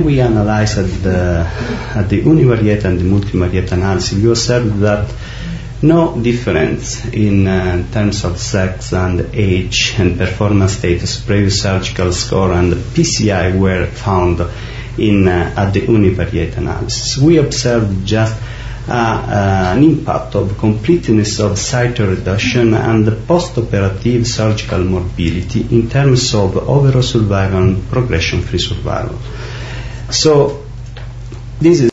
we analyzed at the univariate and the multivariate analysis, we observed that no difference in terms of sex and age and performance status, previous surgical score, and PCI were found at the univariate analysis. We observed just an impact of completeness of cytoreduction and post-operative surgical morbidity in terms of overall survival and progression-free survival. So this is